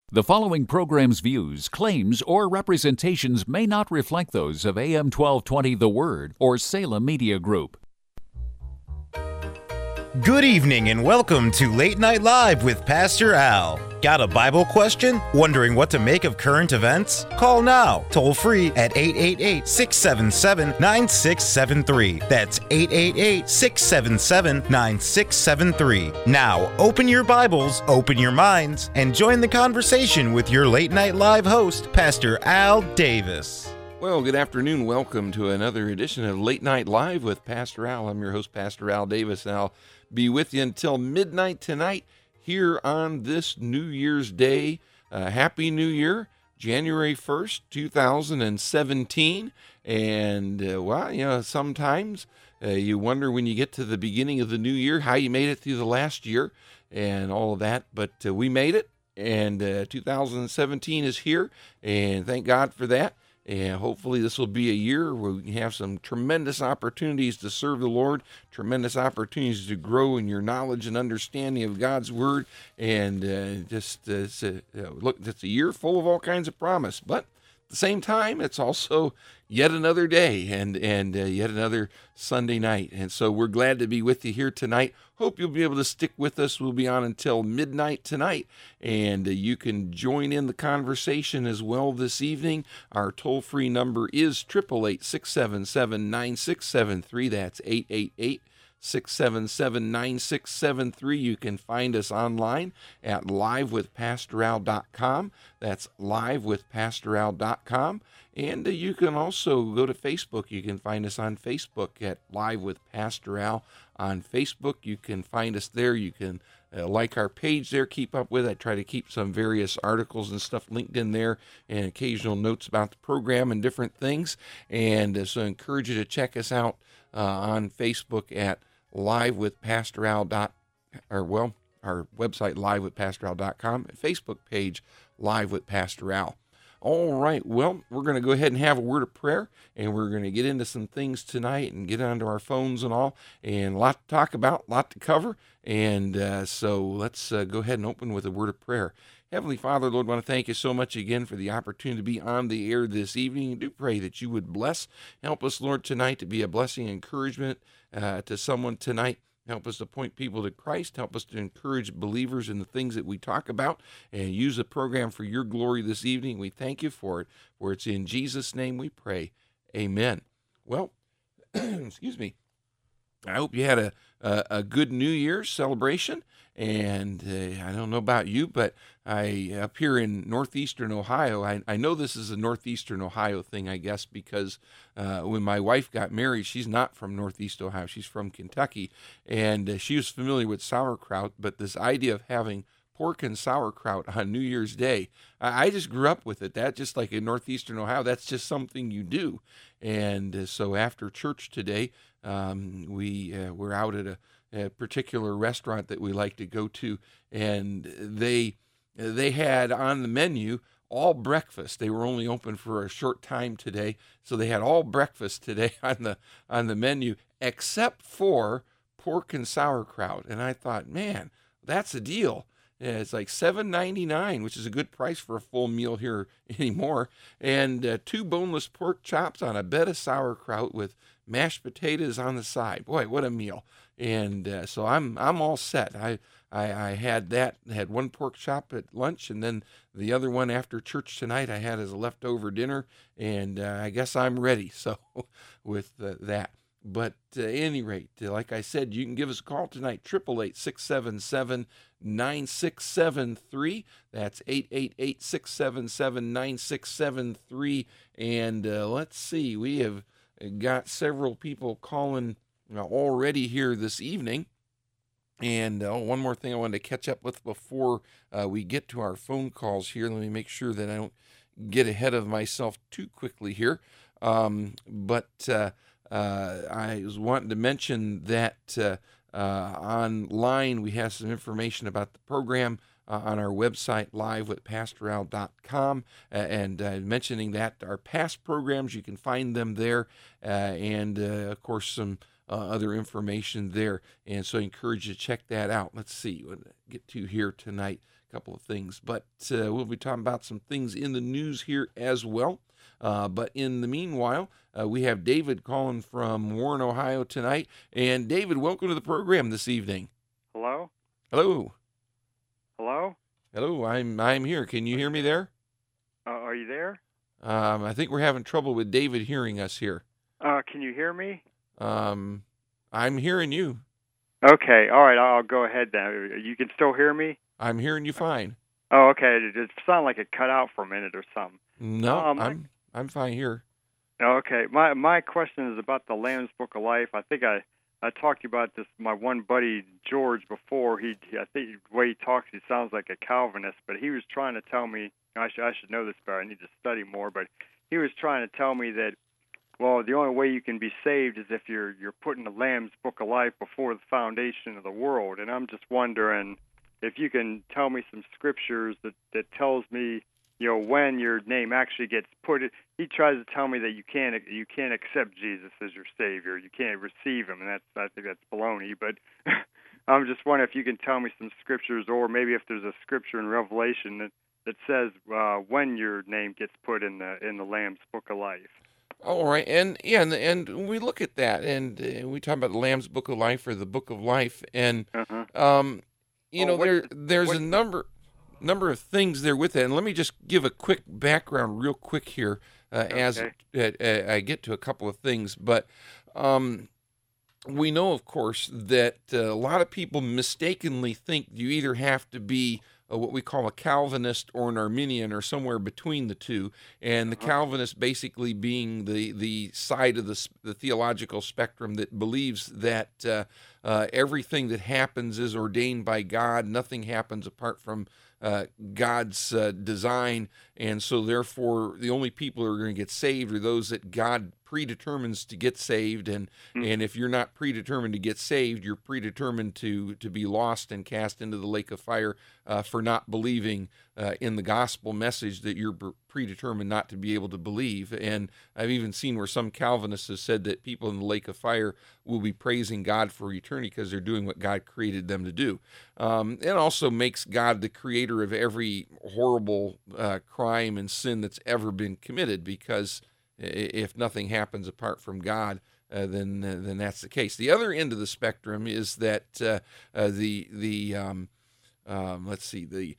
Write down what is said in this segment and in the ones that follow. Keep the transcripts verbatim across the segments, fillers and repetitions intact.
The following program's views, claims, or representations may not reflect those of A M twelve twenty The Word or Salem Media Group. Good evening and welcome to Late Night Live with Pastor Al. Got a Bible question? Wondering what to make of current events? Call now, toll free at eight eight eight, six seven seven, nine six seven three. That's eight eight eight, six seven seven, nine six seven three. Now, open your Bibles, open your minds, and join the conversation with your Late Night Live host, Pastor Al Davis. Well, good afternoon. Welcome to another edition of Late Night Live with Pastor Al. I'm your host, Pastor Al Davis, and I'll be with you until midnight tonight here on this New Year's Day. Uh, Happy New Year, January first, two thousand seventeen. And, uh, well, you know, sometimes uh, you wonder when you get to the beginning of the new year how you made it through the last year and all of that. But uh, we made it, and uh, two thousand seventeen is here, and thank God for that. And hopefully this will be a year where we can have some tremendous opportunities to serve the Lord, tremendous opportunities to grow in your knowledge and understanding of God's Word. And uh, just uh, it's a, uh, look, it's a year full of all kinds of promise. But at the same time, it's also yet another day and, and uh, yet another Sunday night. And so we're glad to be with you here tonight. Hope you'll be able to stick with us. We'll be on until midnight tonight, and uh, you can join in the conversation as well this evening. Our toll-free number is eight eight eight, six seven seven, nine six seven three. That's eight eight eight, six seven seven, nine six seven three. You can find us online at live with pastor al dot com. That's live with pastor al dot com. And uh, you can also go to Facebook. You can find us on Facebook at Live with Pastor Al. On Facebook, you can find us there. You can uh, like our page there, keep up with it. I try to keep some various articles and stuff linked in there and occasional notes about the program and different things. And uh, so I encourage you to check us out uh, on Facebook at Live with Pastor Al. Dot, or well, our website, live with pastor al dot com, and Facebook page, Live with Pastor Al. All right, well, we're going to go ahead and have a word of prayer, and we're going to get into some things tonight and get onto our phones and all, and a lot to talk about, a lot to cover, and uh, so let's uh, go ahead and open with a word of prayer. Heavenly Father, Lord, I want to thank you so much again for the opportunity to be on the air this evening. I do pray that you would bless, help us, Lord, tonight to be a blessing and encouragement uh, to someone tonight. Help us to point people to Christ. Help us to encourage believers in the things that we talk about and use the program for your glory this evening. We thank you for it, for it's in Jesus' name we pray. Amen. Well, excuse me. I hope you had a, a, a good New Year's celebration. And uh, I don't know about you, but I up here in northeastern Ohio, I, I know this is a northeastern Ohio thing, I guess, because uh, when my wife got married, she's not from northeast Ohio. She's from Kentucky, and uh, she was familiar with sauerkraut, but this idea of having pork and sauerkraut on New Year's Day, I, I just grew up with it. That just like in northeastern Ohio, that's just something you do. And uh, so after church today, um, we uh, were out at a a particular restaurant that we like to go to, and they they had on the menu all breakfast. They were only open for a short time today, so they had all breakfast today on the on the menu except for pork and sauerkraut. And I thought, man, that's a deal. Yeah, it's like seven ninety-nine, which is a good price for a full meal here anymore, and uh, two boneless pork chops on a bed of sauerkraut with mashed potatoes on the side. Boy, what a meal. And uh, so I'm I'm all set. I, I I had that, had one pork chop at lunch, and then the other one after church tonight I had as a leftover dinner, and uh, I guess I'm ready. So with uh, that. But uh, at any rate, uh, like I said, you can give us a call tonight, eight eight eight, six seven seven, nine six seven three. That's eight eight eight, six seven seven, nine six seven three. And uh, let's see, we have got several people calling uh, already here this evening. And uh, one more thing I wanted to catch up with before uh, we get to our phone calls here. Let me make sure that I don't get ahead of myself too quickly here. Um, but... Uh, Uh, I was wanting to mention that uh, uh, online we have some information about the program uh, on our website, live with pastor al dot com, uh, and uh, mentioning that our past programs, you can find them there, uh, and uh, of course some uh, other information there. And so I encourage you to check that out. Let's see what I get to here tonight. a couple of things. But uh, we'll be talking about some things in the news here as well. Uh, but in the meanwhile, uh, we have David calling from Warren, Ohio tonight. And David, welcome to the program this evening. Hello? Hello. Hello? Hello, I'm I'm here. Can you hear me there? Uh, are you there? Um, I think we're having trouble with David hearing us here. Uh, can you hear me? Um, I'm hearing you. Okay, all right, I'll go ahead then. You can still hear me? I'm hearing you fine. Oh, okay. It, it sounded like it cut out for a minute or something. No, Um, I'm I'm fine here. Okay, my my question is about the Lamb's Book of Life. I think I, I talked to you about this, my one buddy, George, before. He, I think the way he talks, he sounds like a Calvinist, but he was trying to tell me, I should, I should know this better, I need to study more, but he was trying to tell me that, well, the only way you can be saved is if you're you're putting the Lamb's Book of Life before the foundation of the world. And I'm just wondering if you can tell me some scriptures that, that tells me, you know, when your name actually gets put. He tries to tell me that you can't you can't accept Jesus as your Savior. You can't receive Him, and that's I think that's baloney. But I'm just wondering if you can tell me some scriptures, or maybe if there's a scripture in Revelation that that says uh, when your name gets put in the in the Lamb's Book of Life. All right, and yeah, and, and we look at that, and uh, we talk about the Lamb's Book of Life or the Book of Life, and Uh-huh. um, you Oh, know, what- there there's what- a number number of things there with it. And let me just give a quick background, real quick here, uh, as uh, uh, I get to a couple of things. But um, we know, of course, that uh, a lot of people mistakenly think you either have to be Uh, what we call a Calvinist or an Arminian or somewhere between the two, and the Calvinist basically being the the side of the, s- the theological spectrum that believes that uh, uh, everything that happens is ordained by God, nothing happens apart from uh, God's uh, design, and so therefore the only people who are going to get saved are those that God predetermines to get saved, and and if you're not predetermined to get saved, you're predetermined to to be lost and cast into the lake of fire uh, for not believing uh, in the gospel message that you're pre- predetermined not to be able to believe. And I've even seen where some Calvinists have said that people in the lake of fire will be praising God for eternity because they're doing what God created them to do. Um, it also makes God the creator of every horrible uh, crime and sin that's ever been committed, because if nothing happens apart from God, uh, then uh, then that's the case. The other end of the spectrum is that uh, uh, the the um, um, let's see the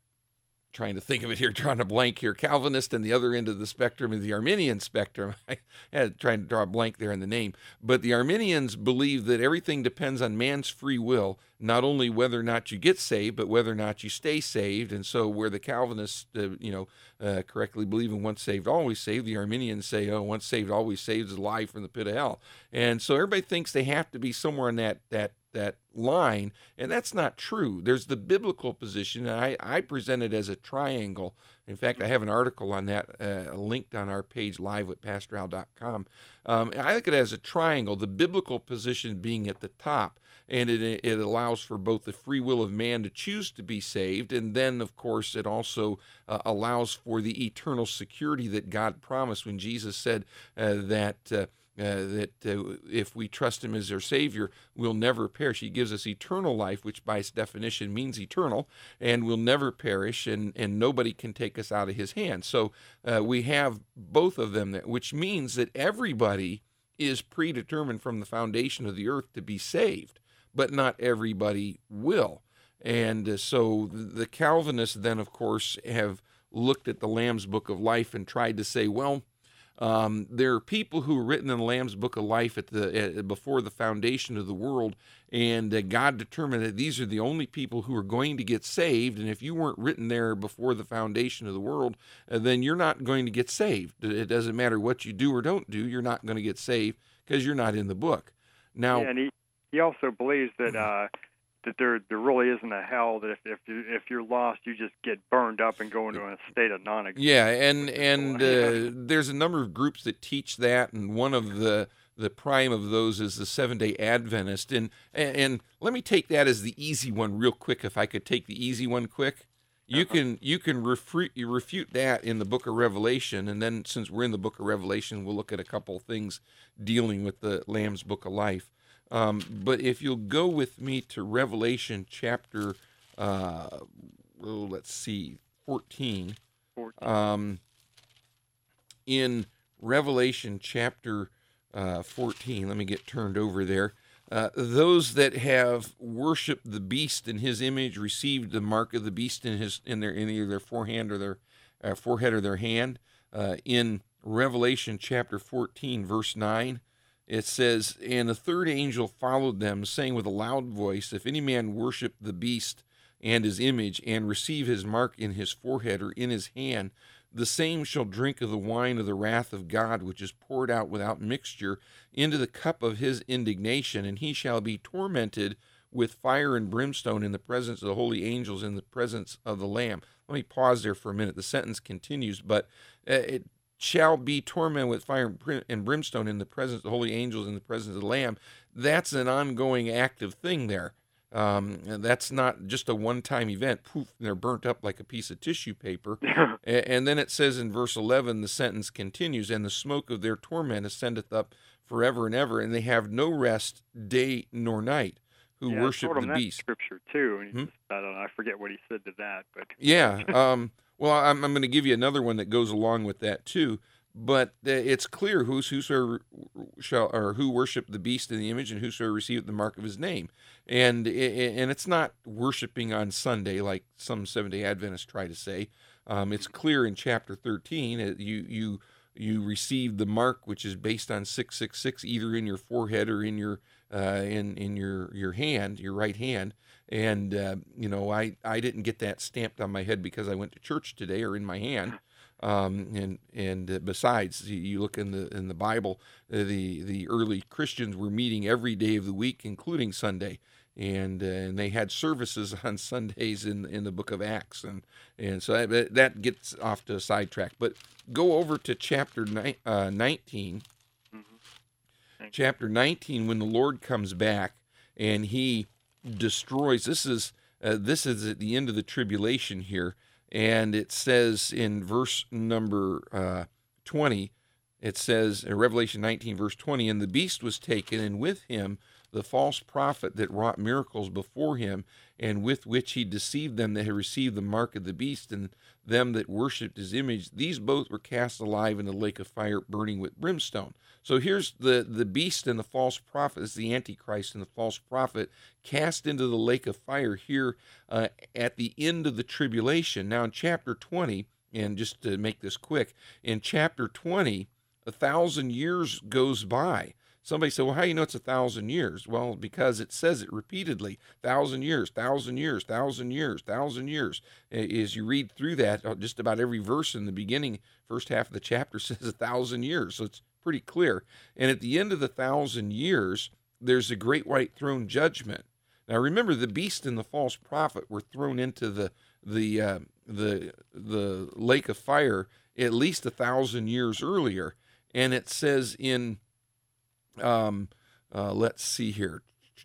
trying to think of it here, drawing a blank here. Calvinist, and the other end of the spectrum is the Arminian spectrum. I had trying to draw a blank there in the name, but the Arminians believe that everything depends on man's free will, not only whether or not you get saved, but whether or not you stay saved. And so, where the Calvinists, uh, you know, uh, correctly believe in once saved, always saved, the Arminians say, oh, once saved, always saved is a lie from the pit of hell. And so, everybody thinks they have to be somewhere in that that that line, and that's not true. There's the biblical position, and I, I present it as a triangle. In fact, I have an article on that uh, linked on our page, live at pastor al dot com. Um, I look at it as a triangle, the biblical position being at the top, and it, it allows for both the free will of man to choose to be saved, and then, of course, it also uh, allows for the eternal security that God promised when Jesus said uh, that uh, Uh, that uh, if we trust Him as our Savior, we'll never perish. He gives us eternal life, which by its definition means eternal, and we'll never perish, and, and nobody can take us out of His hand. So uh, we have both of them, there, which means that everybody is predetermined from the foundation of the earth to be saved, but not everybody will. And uh, so the Calvinists then, of course, have looked at the Lamb's Book of Life and tried to say, well, Um, there are people who are written in the Lamb's Book of Life at the uh, before the foundation of the world, and uh, God determined that these are the only people who are going to get saved. And if you weren't written there before the foundation of the world, uh, then you're not going to get saved. It doesn't matter what you do or don't do; you're not going to get saved because you're not in the book. Now, Yeah, and he, he also believes that uh, that there there really isn't a hell, that if if, you, if you're lost, you just get burned up and go into a state of non-existence. yeah, and and uh, there's a number of groups that teach that, and one of the the prime of those is the Seventh-day Adventist. And and let me take that as the easy one real quick, if I could take the easy one quick. You Uh-huh. can you can refute you refute that in the Book of Revelation, and then since we're in the Book of Revelation, we'll look at a couple of things dealing with the Lamb's Book of Life. Um, but if you'll go with me to Revelation chapter uh, oh, let's see, fourteen. fourteen. Um, in Revelation chapter uh, fourteen, let me get turned over there. Uh, those that have worshipped the beast in his image received the mark of the beast in his in their in either their forehand or their uh, forehead or their hand. Uh, in Revelation chapter fourteen, verse nine, it says, "And the third angel followed them, saying with a loud voice, If any man worship the beast and his image, and receive his mark in his forehead or in his hand, the same shall drink of the wine of the wrath of God, which is poured out without mixture into the cup of his indignation, and he shall be tormented with fire and brimstone in the presence of the holy angels, in the presence of the Lamb." Let me pause there for a minute. The sentence continues, but uh, it shall be tormented with fire and brimstone in the presence of the holy angels, in the presence of the Lamb. That's an ongoing active thing there. Um, and that's not just a one-time event. Poof, they're burnt up like a piece of tissue paper. and, and then it says in verse eleven, the sentence continues, "And the smoke of their torment ascendeth up forever and ever, and they have no rest day nor night, who yeah, worship I told him the that beast." Scripture too, and he Hmm? just, I don't know. I forget what he said to that, but Yeah. Um, well, I'm, I'm going to give you another one that goes along with that too. But uh, it's clear who's whosoever shall or who worship the beast in the image, and whosoever receiveth the mark of his name, and and it's not worshiping on Sunday like some Seventh Day Adventists try to say. Um, it's clear in chapter thirteen. uh, You you you receive the mark, which is based on six six six, either in your forehead or in your uh, in in your your hand, your right hand. And uh, you know, I I didn't get that stamped on my head because I went to church today, or in my hand. Um, and and uh, besides, you look in the in the Bible, uh, the the early Christians were meeting every day of the week, including Sunday, and uh, and they had services on Sundays in in the Book of Acts, and and so that, that gets off to a sidetrack. But go over to chapter ni- uh, nineteen. mm-hmm. Chapter nineteen, when the Lord comes back and He destroys. This is uh, this is at the end of the tribulation here. And it says in verse number uh, twenty, it says in Revelation nineteen, verse twenty, "And the beast was taken, and with him the false prophet that wrought miracles before him, and with which he deceived them that had received the mark of the beast, and them that worshipped his image. These both were cast alive in the lake of fire burning with brimstone." So here's the, the beast and the false prophet, is the Antichrist and the false prophet, cast into the lake of fire here uh, at the end of the tribulation. Now in chapter twenty, and just to make this quick, in chapter twenty, a thousand years goes by. Somebody said, well, how do you know it's a thousand years? Well, because it says it repeatedly, thousand years, thousand years, thousand years, thousand years. As you read through that, just about every verse in the beginning, first half of the chapter says a thousand years. So it's pretty clear. And at the end of the thousand years, there's a great white throne judgment. Now remember, the beast and the false prophet were thrown into the the uh, the the lake of fire at least a thousand years earlier. And it says in Um, uh, let's see here.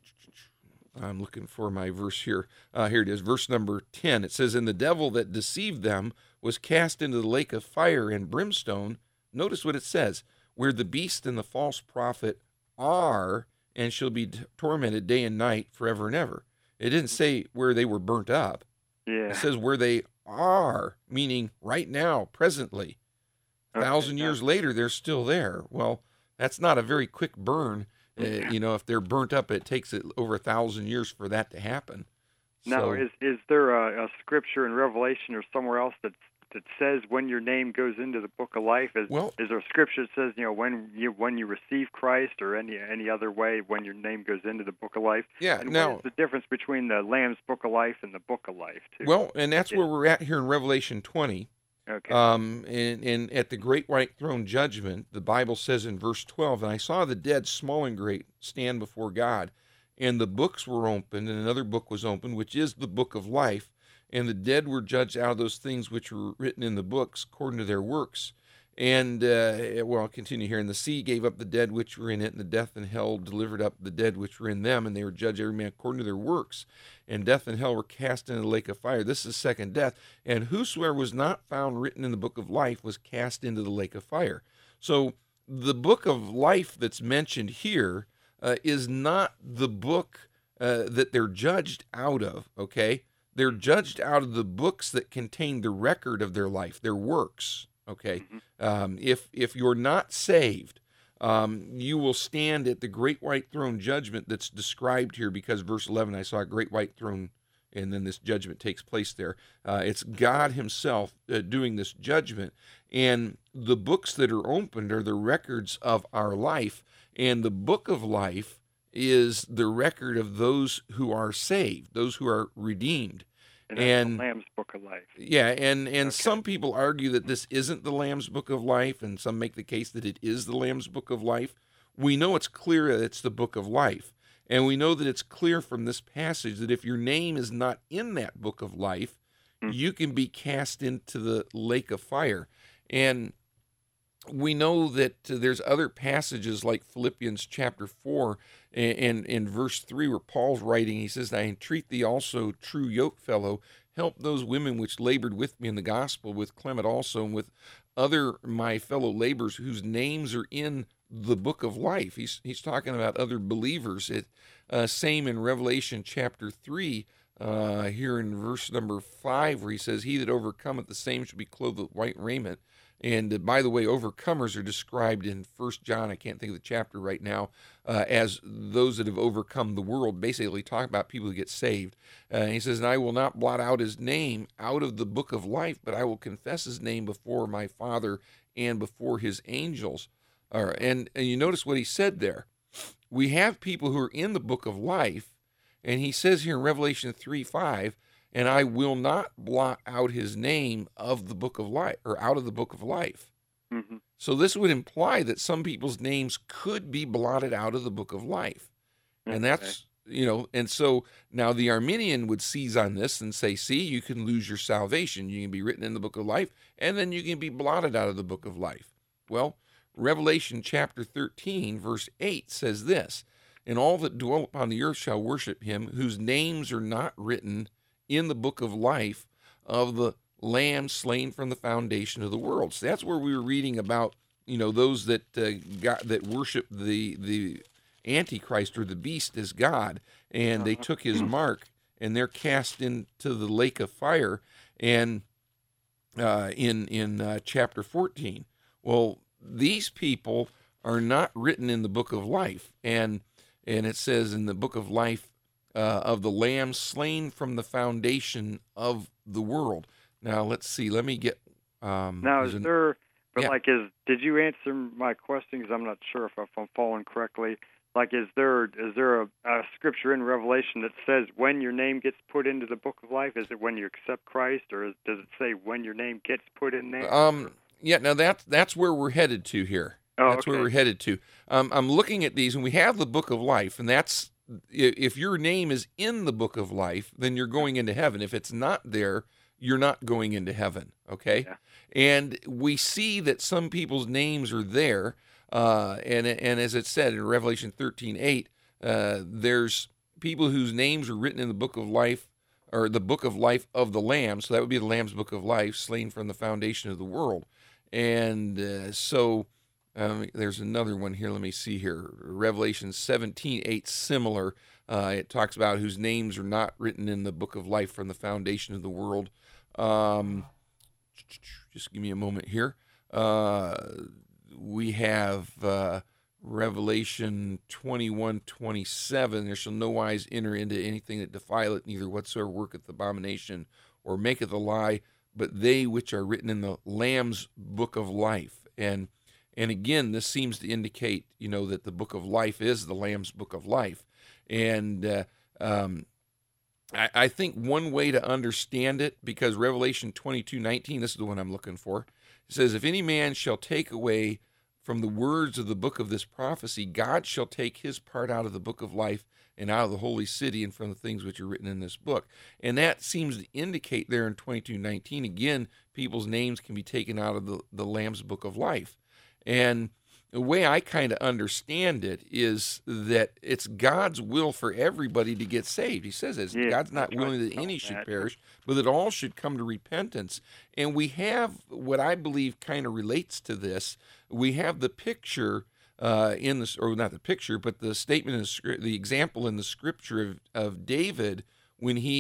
I'm looking for my verse here. Uh, here it is, verse number ten. It says, "And the devil that deceived them was cast into the lake of fire and brimstone." Notice what it says, "where the beast and the false prophet are, and shall be t- tormented day and night forever and ever." It didn't say where they were burnt up. yeah. It says where they are, meaning right now, presently. A Okay, thousand yeah. years later, they're still there. Well, that's not a very quick burn. Uh, you know, if they're burnt up, it takes it over a thousand years for that to happen. Now, So- is is there a, a scripture in Revelation or somewhere else that that says when your name goes into the book of life? Is Well- is there a scripture that says, you know, when you when you receive Christ, or any any other way when your name goes into the book of life? Yeah, And now- what is the difference between the Lamb's book of life and the book of life, too? Well, and that's Yeah. where we're at here in Revelation twenty. okay. Um, and, and at the great white throne judgment, the Bible says in verse twelve, "And I saw the dead, small and great, stand before God, and the books were opened, and another book was opened, which is the book of life. And the dead were judged out of those things which were written in the books, according to their works. And, uh, well, I'll continue here. And the sea gave up the dead which were in it, and the death and hell delivered up the dead which were in them, and they were judged every man according to their works. And death and hell were cast into the lake of fire." This is second death. "And whosoever was not found written in the book of life was cast into the lake of fire." So the book of life that's mentioned here uh, is not the book uh, that they're judged out of, okay? They're judged out of the books that contain the record of their life, their works. Okay, Mm-hmm. um, if if you're not saved, um, you will stand at the great white throne judgment that's described here, because verse eleven, I saw a great white throne, and then this judgment takes place there. Uh, it's God himself uh, doing this judgment, and the books that are opened are the records of our life, and the book of life is the record of those who are saved, those who are redeemed. And that's And the Lamb's Book of Life. yeah, and, and Okay. some people argue that this isn't the Lamb's Book of Life, and some make the case that it is the Lamb's Book of Life. We know it's clear that it's the Book of Life, and we know that it's clear from this passage that if your name is not in that Book of Life, Hmm. you can be cast into the lake of fire. And we know that uh, there's other passages like Philippians chapter four and, and in verse three where Paul's writing, he says, I entreat thee also, true yoke fellow, help those women which labored with me in the gospel, with Clement also, and with other my fellow laborers whose names are in the book of life. He's he's talking about other believers. It uh, same in Revelation chapter three, uh, here in verse number five, where he says, he that overcometh, the same shall be clothed with white raiment. And uh, by the way, overcomers are described in First John, I can't think of the chapter right now, uh, as those that have overcome the world, basically talking about people who get saved. Uh, he says, and I will not blot out his name out of the book of life, but I will confess his name before my Father and before his angels. Uh, and, and you notice what he said there. We have people who are in the book of life, and he says here in Revelation three five, and I will not blot out his name of the book of life, or out of the book of life. Mm-hmm. So this would imply that some people's names could be blotted out of the book of life. And that's, you know, and so now the Arminian would seize on this and say, see, you can lose your salvation. You can be written in the book of life, and then you can be blotted out of the book of life. Well, Revelation chapter thirteen, verse eight says this, and all that dwell upon the earth shall worship him, whose names are not written in the book of life of the Lamb slain from the foundation of the world. So that's where we were reading about, you know, those that uh, got that worship the the Antichrist or the beast as God, and they took his mark, and they're cast into the lake of fire. And uh, in in uh, chapter fourteen, well, these people are not written in the book of life, and and it says in the book of life uh, of the Lamb slain from the foundation of the world. Now let's see. Let me get. Um, Now, there's is an- there, but yeah. like, is did you answer my question? Because I'm not sure if, if I'm following correctly. Like, is there is there a, a scripture in Revelation that says when your name gets put into the book of life? Is it when you accept Christ, or is, does it say when your name gets put in there? Um, yeah, now that's that's where we're headed to here. Oh, that's where okay. we're headed to. Um, I'm looking at these, and we have the book of life, and that's i- if your name is in the book of life, then you're going into heaven. If it's not there, you're not going into heaven. Okay, Yeah. and we see that some people's names are there, uh, and and as it said in Revelation thirteen eight, uh, there's people whose names are written in the book of life, or the book of life of the Lamb. So that would be the Lamb's book of life, slain from the foundation of the world. And uh, so um, there's another one here. Let me see here. Revelation seventeen eight, similar. Uh, it talks about whose names are not written in the book of life from the foundation of the world. Um, just give me a moment here. Uh, we have uh, Revelation twenty-one twenty-seven. There shall no wise enter into anything that defileth, neither whatsoever worketh abomination or maketh a lie, but they which are written in the Lamb's book of life. And and again, this seems to indicate, you know, that the book of life is the Lamb's book of life. And uh, um, I, I think one way to understand it, because Revelation twenty-two nineteen, this is the one I'm looking for, it says, if any man shall take away from the words of the book of this prophecy, God shall take his part out of the book of life and out of the holy city and from the things which are written in this book. And that seems to indicate there in twenty-two nineteen, again, people's names can be taken out of the, the Lamb's book of life. And the way I kind of understand it is that it's God's will for everybody to get saved. He says this, Yeah, God's not that's right. willing that Oh, any should that- perish, but that all should come to repentance. And we have what I believe kind of relates to this. We have the picture uh, in this, or not the picture, but the statement, in the, scr- the example in the scripture of, of David when he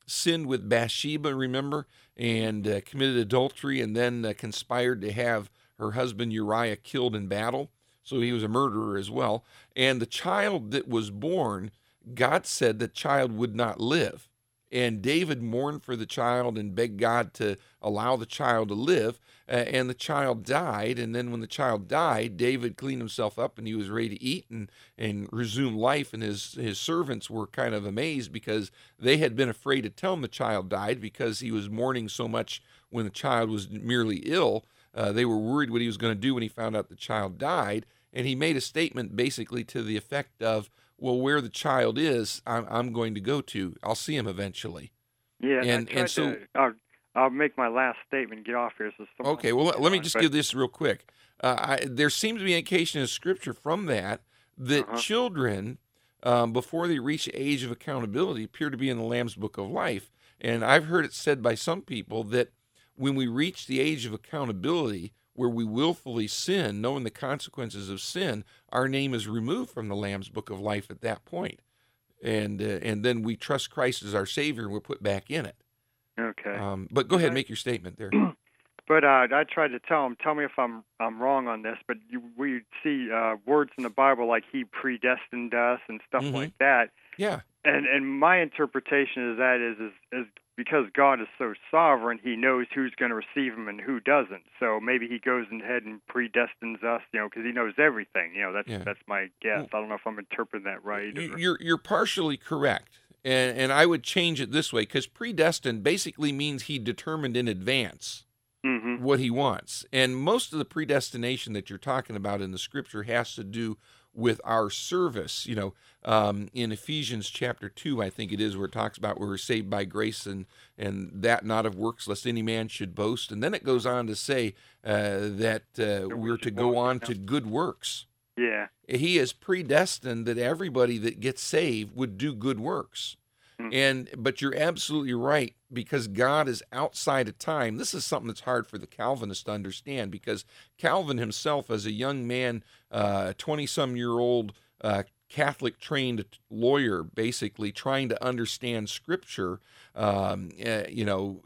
sinned with Bathsheba, remember, and uh, committed adultery, and then uh, conspired to have her husband Uriah killed in battle. So he was a murderer as well. And the child that was born, God said the child would not live. And David mourned for the child and begged God to allow the child to live. Uh, and the child died. And then when the child died, David cleaned himself up and he was ready to eat and, and resume life. And his, his servants were kind of amazed because they had been afraid to tell him the child died because he was mourning so much when the child was merely ill. Uh, they were worried what he was going to do when he found out the child died. And he made a statement basically to the effect of, well, where the child is, I'm, I'm going to go to. I'll see him eventually. Yeah, and, I tried and so... to, I'll, I'll make my last statement and get off here. So okay, well, let, let me just but, give this real quick. Uh, I, there seems to be an indication in Scripture from that that uh-huh. children, um, before they reach the age of accountability, appear to be in the Lamb's Book of Life. And I've heard it said by some people that when we reach the age of accountability, where we willfully sin, knowing the consequences of sin, our name is removed from the Lamb's Book of Life at that point. And uh, and then we trust Christ as our Savior and we're put back in it. Okay. Um, but go ahead and make your statement there. But uh, I tried to tell him, tell me if I'm I'm wrong on this, but you, we see uh, words in the Bible like he predestined us and stuff Mhm. like that. Yeah. And and my interpretation of that is, is is because God is so sovereign, he knows who's going to receive him and who doesn't. So maybe he goes ahead and predestines us, you know, because he knows everything. You know, that's Yeah. that's my guess. I don't know if I'm interpreting that right. You- Or, You're you're partially correct, and and I would change it this way because predestined basically means he determined in advance Mhm. what he wants, and most of the predestination that you're talking about in the Scripture has to do with our service. You know, um, in Ephesians chapter two, I think it is, where it talks about where we're saved by grace and and that not of works, lest any man should boast. And then it goes on to say uh, that uh, we're to go on to good works. Yeah. He has predestined that everybody that gets saved would do good works. Mhm. And but you're absolutely right, because God is outside of time. This is something that's hard for the Calvinists to understand, because Calvin himself, as a young man, uh, twenty-some-year-old uh, Catholic-trained lawyer, basically trying to understand Scripture, um, uh, you know,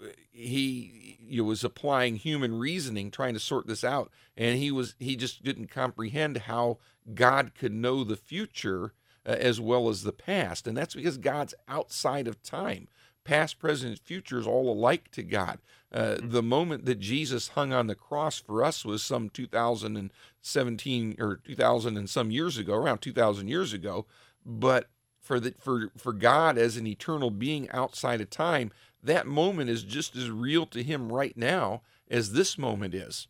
he, he was applying human reasoning, trying to sort this out, and he was he just didn't comprehend how God could know the future uh, as well as the past, and that's because God's outside of time. Past, present, and future is all alike to God. Uh, the moment that Jesus hung on the cross for us was some two thousand seventeen or two thousand and some years ago, around two thousand years ago. But for the for for God as an eternal being outside of time, that moment is just as real to him right now as this moment is.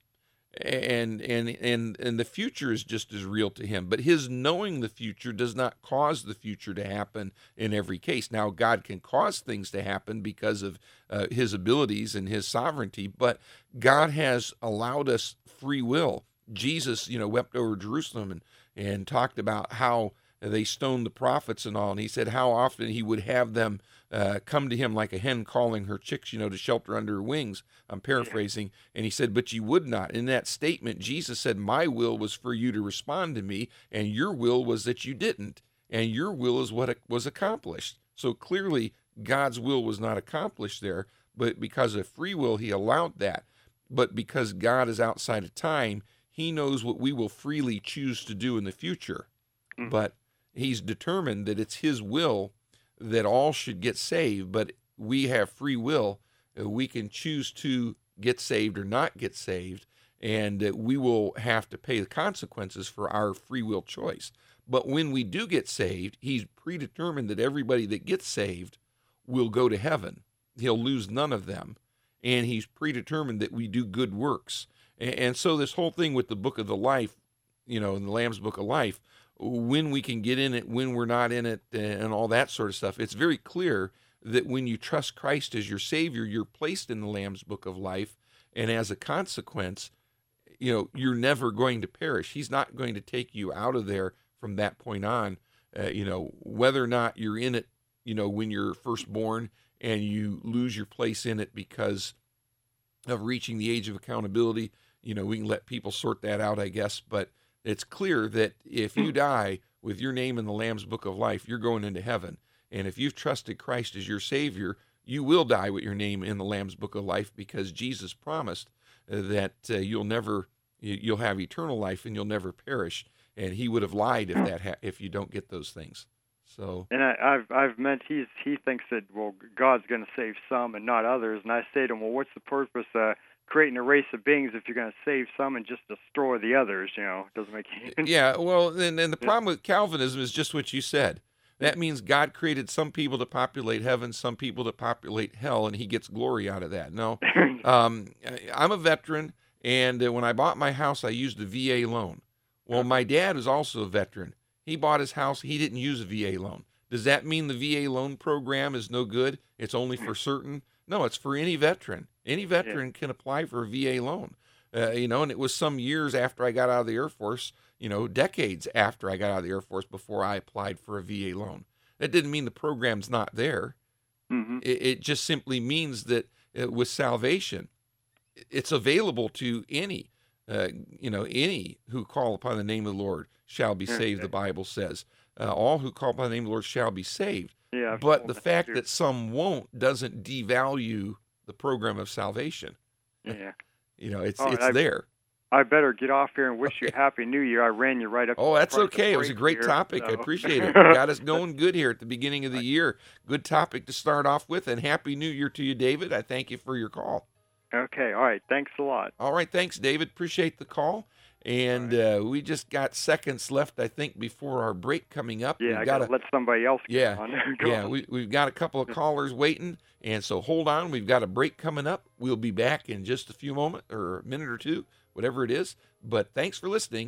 And and and and the future is just as real to him, but his knowing the future does not cause the future to happen in every case. Now, God can cause things to happen because of uh, his abilities and his sovereignty, but God has allowed us free will. Jesus, you know, wept over Jerusalem and and talked about how they stoned the prophets and all, and he said how often he would have them uh, come to him like a hen calling her chicks, you know, to shelter under her wings. I'm paraphrasing. And he said, but you would not. In that statement, Jesus said, my will was for you to respond to me, and your will was that you didn't. And your will is what was accomplished. So clearly, God's will was not accomplished there, but because of free will, he allowed that. But because God is outside of time, he knows what we will freely choose to do in the future. Mm-hmm. But he's determined that it's his will that all should get saved, but we have free will. We can choose to get saved or not get saved, and we will have to pay the consequences for our free will choice. But when we do get saved, he's predetermined that everybody that gets saved will go to heaven. He'll lose none of them, and he's predetermined that we do good works. And so this whole thing with the book of the life, you know, in the Lamb's Book of Life, when we can get in it, when we're not in it, and all that sort of stuff. It's very clear that when you trust Christ as your Savior, you're placed in the Lamb's Book of Life, and as a consequence, you know, you're never going to perish. He's not going to take you out of there from that point on. Uh, you know, whether or not you're in it, you know, when you're first born and you lose your place in it because of reaching the age of accountability, you know, we can let people sort that out, I guess, but it's clear that if you die with your name in the Lamb's Book of Life, you're going into heaven. And if you've trusted Christ as your Savior, you will die with your name in the Lamb's Book of Life, because Jesus promised uh, that uh, you'll never, you, you'll have eternal life and you'll never perish. And he would have lied if that ha- if you don't get those things. So. And I, I've I've meant he's he thinks that well God's going to save some and not others, and I say to him, well, what's the purpose of creating a race of beings if you're going to save some and just destroy the others? You know, it doesn't make any sense. Yeah, well, and, and the problem with Calvinism is just what you said. That means God created some people to populate heaven, some people to populate hell, and he gets glory out of that. No, um, I'm a veteran, and uh, when I bought my house, I used a V A loan. Well, my dad was also a veteran. He bought his house. He didn't use a V A loan. Does that mean the V A loan program is no good? It's only for certain? No, it's for any veteran. Any veteran yeah. can apply for a V A loan. Uh, you know, and it was some years after I got out of the Air Force, you know, decades after I got out of the Air Force before I applied for a V A loan. That didn't mean the program's not there. Mm-hmm. It, it just simply means that uh, with salvation, it's available to any. Uh, you know, any who call upon the name of the Lord shall be saved, the Bible says. Uh, all who call upon the name of the Lord shall be saved. Yeah, but the fact true. that some won't doesn't devalue the program of salvation. Yeah. You know, it's oh, it's I, there. I better get off here and wish okay. you a Happy New Year. I ran you right up. Oh, that's okay. It was a great here, topic. So. I appreciate it. Got us going good here at the beginning of the year. Good topic to start off with, and Happy New Year to you, David. I thank you for your call. Okay. All right. Thanks a lot. All right. Thanks, David. Appreciate the call. And right. uh, we just got seconds left, I think, before our break coming up. Yeah, we've I got to let somebody else get yeah, on. Go yeah, on. we, we've got a couple of callers waiting, and so hold on. We've got a break coming up. We'll be back in just a few moments, or a minute or two, whatever it is. But thanks for listening.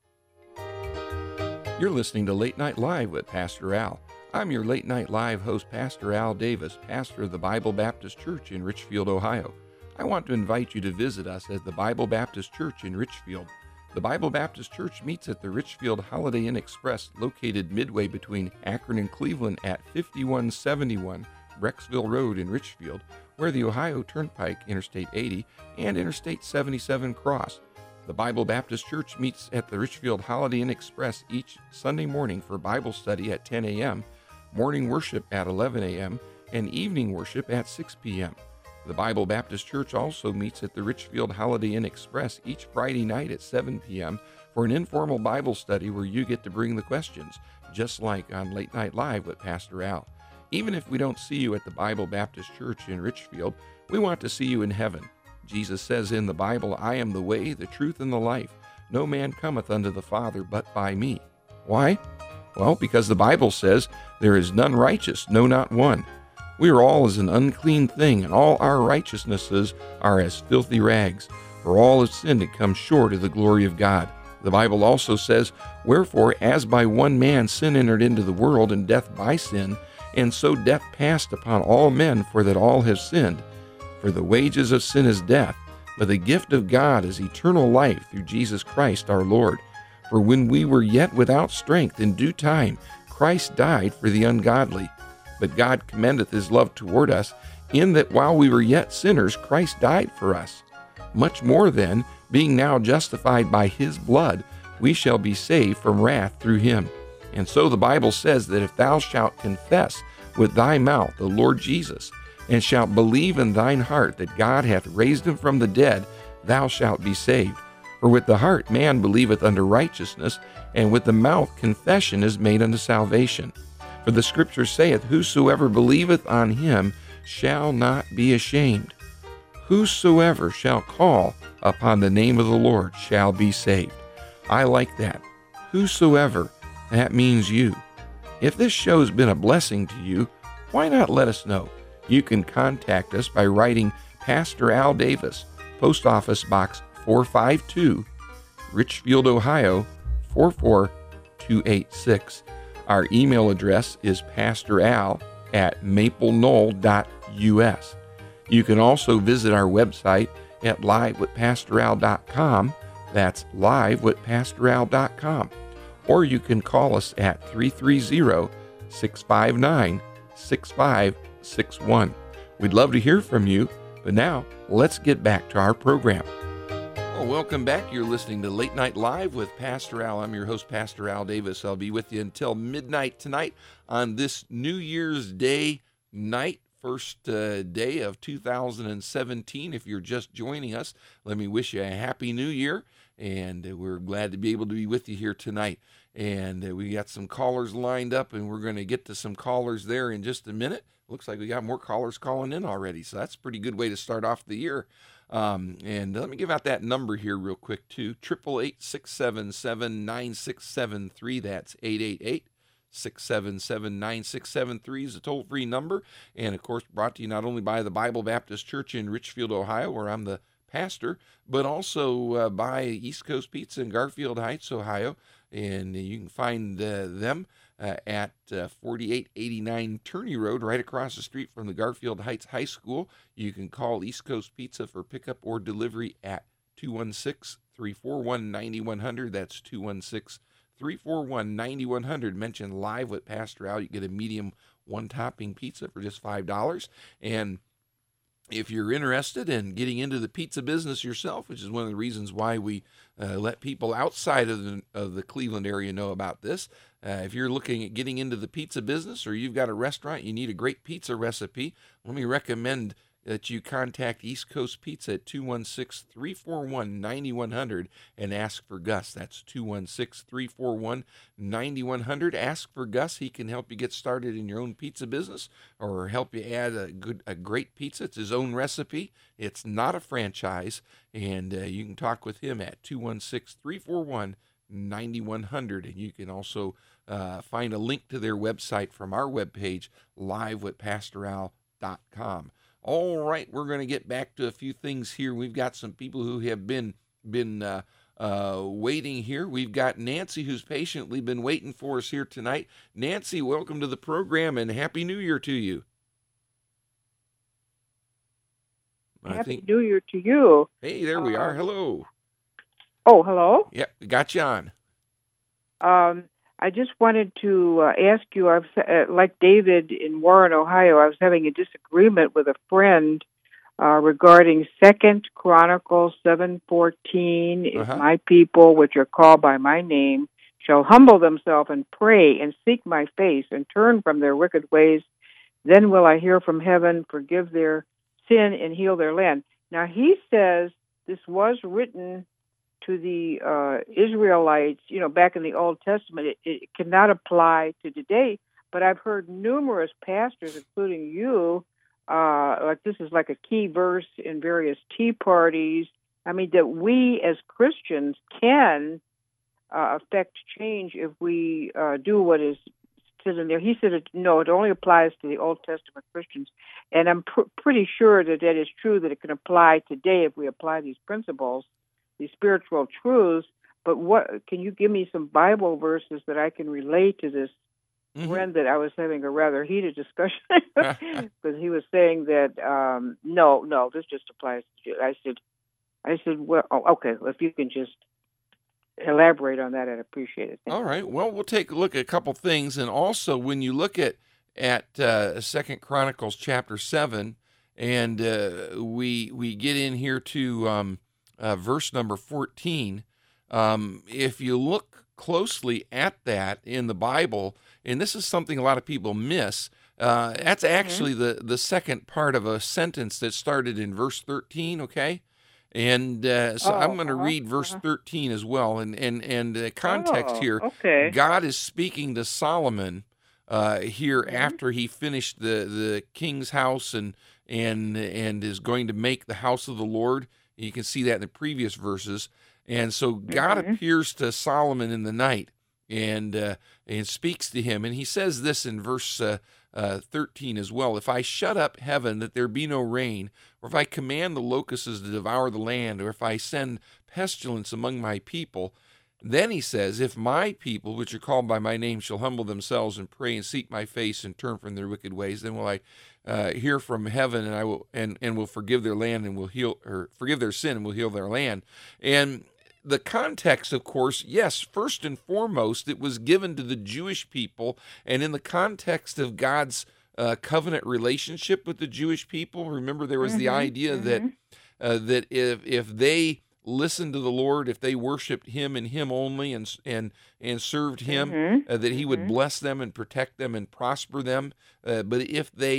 You're listening to Late Night Live with Pastor Al. I'm your Late Night Live host, Pastor Al Davis, pastor of the Bible Baptist Church in Richfield, Ohio. I want to invite you to visit us at the Bible Baptist Church in Richfield. The Bible Baptist Church meets at the Richfield Holiday Inn Express, located midway between Akron and Cleveland at fifty-one seventy-one Brecksville Road in Richfield, where the Ohio Turnpike, Interstate eighty, and Interstate seventy-seven cross. The Bible Baptist Church meets at the Richfield Holiday Inn Express each Sunday morning for Bible study at ten a.m., morning worship at eleven a.m., and evening worship at six p.m. The Bible Baptist Church also meets at the Richfield Holiday Inn Express each Friday night at seven p.m. for an informal Bible study where you get to bring the questions, just like on Late Night Live with Pastor Al. Even if we don't see you at the Bible Baptist Church in Richfield, we want to see you in heaven. Jesus says in the Bible, I am the way, the truth, and the life. No man cometh unto the Father but by me. Why? Well, because the Bible says, there is none righteous, no, not one. We are all as an unclean thing, and all our righteousnesses are as filthy rags. For all have sinned and come short of the glory of God. The Bible also says, Wherefore, as by one man sin entered into the world, and death by sin, and so death passed upon all men, for that all have sinned. For the wages of sin is death, but the gift of God is eternal life through Jesus Christ our Lord. For when we were yet without strength, in due time Christ died for the ungodly. But God commendeth his love toward us, in that while we were yet sinners, Christ died for us. Much more then, being now justified by his blood, we shall be saved from wrath through him. And so the Bible says that if thou shalt confess with thy mouth the Lord Jesus, and shalt believe in thine heart that God hath raised him from the dead, thou shalt be saved. For with the heart man believeth unto righteousness, and with the mouth confession is made unto salvation. For the Scripture saith, Whosoever believeth on him shall not be ashamed. Whosoever shall call upon the name of the Lord shall be saved. I like that. Whosoever, that means you. If this show's been a blessing to you, why not let us know? You can contact us by writing Pastor Al Davis, Post Office Box four five two, Richfield, Ohio four four two eight six. Our email address is pastoral at maple knoll dot u s. You can also visit our website at live with pastor al dot com. That's live with pastor al dot com. Or you can call us at three three zero, six five nine, six five six one. We'd love to hear from you, but now let's get back to our program. Well, welcome back. You're listening to Late Night Live with Pastor Al. I'm your host, Pastor Al Davis. I'll be with you until midnight tonight on this New Year's Day night first uh, day of two thousand seventeen. If you're just joining us, let me wish you a happy new year, and uh, we're glad to be able to be with you here tonight. And uh, we got some callers lined up, and we're going to get to some callers there in just a minute. Looks like we got more callers calling in already, so that's a pretty good way to start off the year. Um, and let me give out that number here real quick, too. eight eight eight, six seven seven, nine six seven three. That's eight eight eight, six seven seven, nine six seven three is a toll-free number. And, of course, brought to you not only by the Bible Baptist Church in Richfield, Ohio, where I'm the pastor, but also uh, by East Coast Pizza in Garfield Heights, Ohio. And you can find uh, them uh, at uh, forty-eight eighty-nine Turney Road, right across the street from the Garfield Heights High School. You can call East Coast Pizza for pickup or delivery at two one six, three four one, nine one zero zero. That's two one six, three four one, nine one zero zero. Mention Live with Pastor Al. You get a medium one-topping pizza for just five dollars. And if you're interested in getting into the pizza business yourself, which is one of the reasons why we uh, let people outside of the, of the Cleveland area know about this, uh, if you're looking at getting into the pizza business or you've got a restaurant, you need a great pizza recipe, let me recommend that you contact East Coast Pizza at two one six, three four one, nine one zero zero and ask for Gus. That's two one six, three four one, nine one zero zero. Ask for Gus. He can help you get started in your own pizza business or help you add a good, a great pizza. It's his own recipe. It's not a franchise, and uh, you can talk with him at two one six, three four one, nine one zero zero. And you can also uh, find a link to their website from our webpage, live with pastor al dot com. All right, we're going to get back to a few things here. We've got some people who have been been uh, uh, waiting here. We've got Nancy, who's patiently been waiting for us here tonight. Nancy, welcome to the program, and Happy New Year to you. I Happy think, New Year to you. Hey, there we are. Uh, Hello. Oh, hello. Yep, we got you on. Um, I just wanted to uh, ask you, I've, uh, like David in Warren, Ohio, I was having a disagreement with a friend uh, regarding Second Chronicles seven fourteen. Uh-huh. If my people, which are called by my name, shall humble themselves and pray and seek my face and turn from their wicked ways, then will I hear from heaven, forgive their sin, and heal their land. Now, he says this was written to the uh, Israelites, you know, back in the Old Testament. It, it cannot apply to today, but I've heard numerous pastors, including you, uh, like this is like a key verse in various tea parties. I mean, that we as Christians can uh, affect change if we uh, do what is said in there. He said, it, no, it only applies to the Old Testament Christians. And I'm pr- pretty sure that that is true, that it can apply today if we apply these principles, these spiritual truths. But what can you give me some Bible verses that I can relate to this mm-hmm. friend that I was having a rather heated discussion because he was saying that um, no, no, this just applies to you. I said, I said, well, oh, okay, well, if you can just elaborate on that, I'd appreciate it. Thank All right. Well, we'll take a look at a couple things, and also when you look at at uh, Second Chronicles chapter seven, and uh, we we get in here to um, uh, verse number fourteen. Um, if you look closely at that in the Bible, and this is something a lot of people miss, uh, that's actually mm-hmm. the the second part of a sentence that started in verse thirteen. Okay. And uh, so oh, I'm going to uh-huh, read verse uh-huh. thirteen as well. And and and the context oh, here, okay. God is speaking to Solomon uh, here mm-hmm. after he finished the, the king's house and and and is going to make the house of the Lord. You can see that in the previous verses. And so God mm-hmm. appears to Solomon in the night and uh, and speaks to him. And he says this in verse uh, uh, thirteen as well. If I shut up heaven that there be no rain, or if I command the locusts to devour the land, or if I send pestilence among my people, then he says, if my people, which are called by my name, shall humble themselves and pray and seek my face and turn from their wicked ways, then will I uh, hear from heaven and I will and, and will forgive their land and will heal or forgive their sin and will heal their land. And the context, of course, yes, first and foremost, it was given to the Jewish people, and in the context of God's uh, covenant relationship with the Jewish people. Remember, there was mm-hmm, the idea mm-hmm. that uh, that if if they listened to the Lord, if they worshipped Him and Him only, and and and served Him, mm-hmm, uh, that He mm-hmm. would bless them and protect them and prosper them. Uh, but if they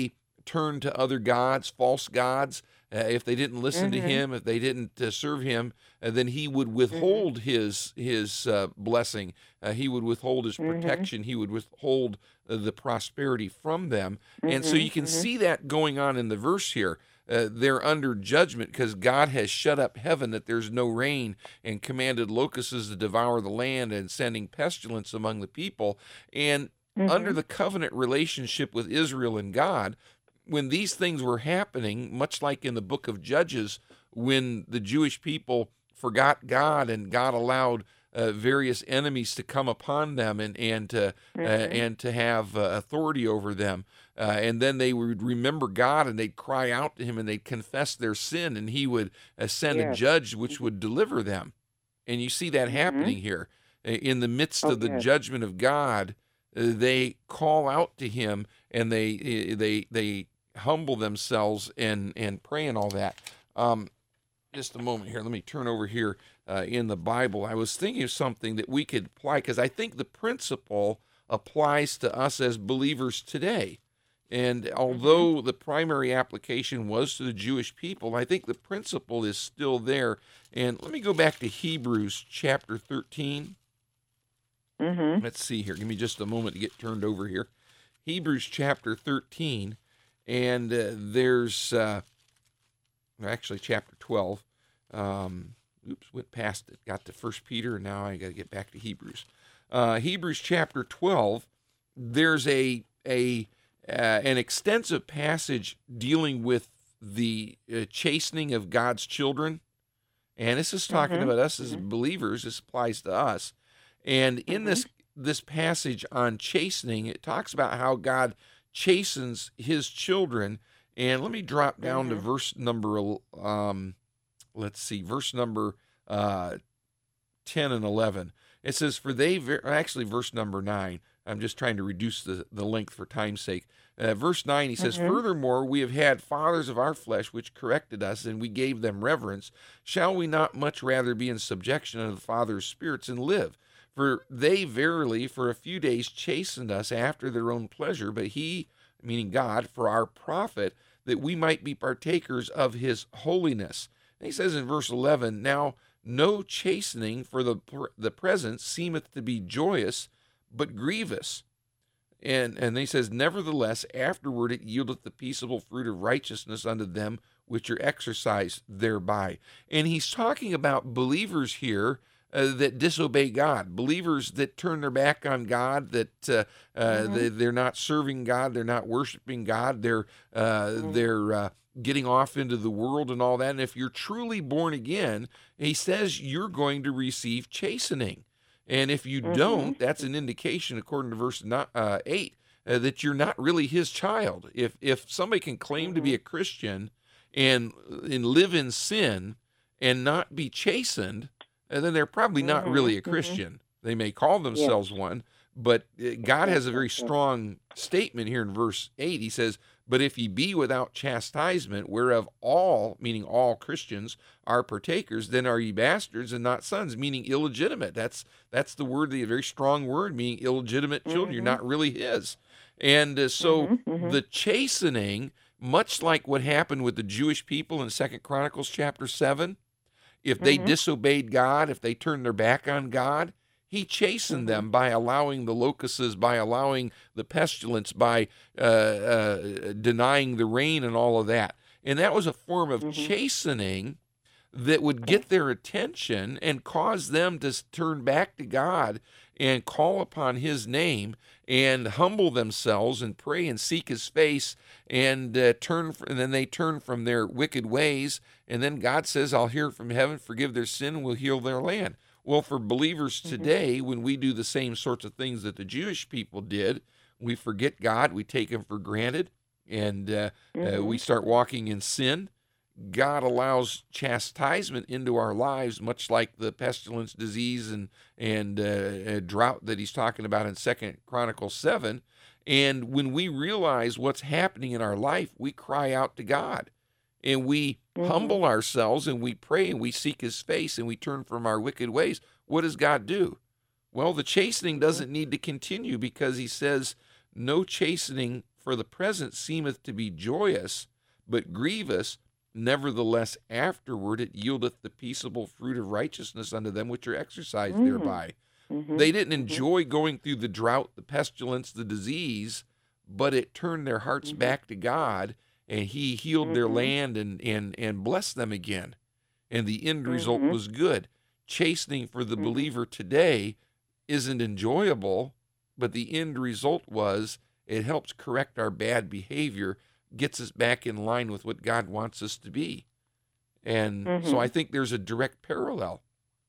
turn to other gods, false gods, uh, if they didn't listen Mm-hmm. to him, if they didn't uh, serve him, uh, then he would withhold mm-hmm. his his uh, blessing. Uh, he would withhold his protection. Mm-hmm. He would withhold uh, the prosperity from them. Mm-hmm. And so you can mm-hmm. see that going on in the verse here. Uh, they're under judgment because God has shut up heaven that there's no rain, and commanded locusts to devour the land, and sending pestilence among the people. And mm-hmm. under the covenant relationship with Israel and God, when these things were happening, much like in the book of Judges, when the Jewish people forgot God and God allowed uh, various enemies to come upon them and and to mm-hmm. uh, and to have uh, authority over them, uh, and then they would remember God and they'd cry out to Him and they'd confess their sin, and He would uh, send yes. a judge which would deliver them. And you see that mm-hmm. happening here in the midst oh, of the yes. judgment of God. Uh, they call out to Him and they they they humble themselves and and pray and all that. Um, just a moment here. Let me turn over here uh, in the Bible. I was thinking of something that we could apply, because I think the principle applies to us as believers today. And although the primary application was to the Jewish people, I think the principle is still there. And let me go back to Hebrews chapter thirteen. Mm-hmm. Let's see here. Give me just a moment to get turned over here. Hebrews chapter thirteen. And uh, there's uh, actually chapter twelve. Um, oops, went past it. Got to First Peter, and now I got to get back to Hebrews. Uh, Hebrews chapter twelve. There's a a uh, an extensive passage dealing with the uh, chastening of God's children, and this is talking mm-hmm. about us as believers. This applies to us. And in mm-hmm. this this passage on chastening, it talks about how God chastens His children. And let me drop down mm-hmm. to verse number, um, let's see, verse number uh, ten and eleven. It says, for they, ver- actually verse number nine, I'm just trying to reduce the, the length for time's sake. Uh, verse nine, he says, mm-hmm. furthermore, we have had fathers of our flesh which corrected us, and we gave them reverence. Shall we not much rather be in subjection unto the Father's spirits and live? For they verily for a few days chastened us after their own pleasure, but He, meaning God, for our profit, that we might be partakers of His holiness. And he says in verse eleven, now no chastening for the the present seemeth to be joyous, but grievous. And and then he says, nevertheless, afterward it yieldeth the peaceable fruit of righteousness unto them which are exercised thereby. And he's talking about believers here Uh, that disobey God, believers that turn their back on God, that uh, uh, mm-hmm. they, they're not serving God, they're not worshiping God, they're uh, mm-hmm. they're uh, getting off into the world and all that. And if you're truly born again, he says you're going to receive chastening. And if you mm-hmm. don't, that's an indication, according to verse not, uh, eight, uh, that you're not really His child. If if somebody can claim mm-hmm. to be a Christian and and live in sin and not be chastened, and then they're probably not mm-hmm, really a Christian. Mm-hmm. They may call themselves yes. one, but God has a very strong statement here in verse eight. He says, but if ye be without chastisement, whereof all, meaning all Christians, are partakers, then are ye bastards and not sons, meaning illegitimate. That's that's the word, the very strong word, meaning illegitimate children. Mm-hmm. You're not really His. And uh, so mm-hmm, mm-hmm. the chastening, much like what happened with the Jewish people in Second Chronicles chapter seven, if they mm-hmm. disobeyed God, if they turned their back on God, He chastened mm-hmm. them by allowing the locusts, by allowing the pestilence, by uh, uh, denying the rain and all of that. And that was a form of mm-hmm. chastening that would get their attention and cause them to turn back to God and call upon His name and humble themselves and pray and seek His face and uh, turn. From, and then they turn from their wicked ways. And then God says, I'll hear from heaven, forgive their sin, and will heal their land. Well, for believers today, mm-hmm. when we do the same sorts of things that the Jewish people did, we forget God, we take Him for granted, and uh, mm-hmm. uh, we start walking in sin. God allows chastisement into our lives, much like the pestilence, disease, and and uh, drought that He's talking about in Second Chronicles seven. And when we realize what's happening in our life, we cry out to God, and we mm-hmm. humble ourselves, and we pray, and we seek His face, and we turn from our wicked ways. What does God do? Well, the chastening doesn't need to continue, because He says, no chastening for the present seemeth to be joyous, but grievous. Nevertheless, afterward it yieldeth the peaceable fruit of righteousness unto them which are exercised Mm. thereby. Mhm. They didn't enjoy going through the drought, the pestilence, the disease, but it turned their hearts Mhm. back to God, and he healed their Mhm. land and, and, and blessed them again. And the end result Mhm. was good. Chastening for the Mhm. believer today isn't enjoyable, but the end result was it helps correct our bad behavior, gets us back in line with what God wants us to be. And so Mhm. I think there's a direct parallel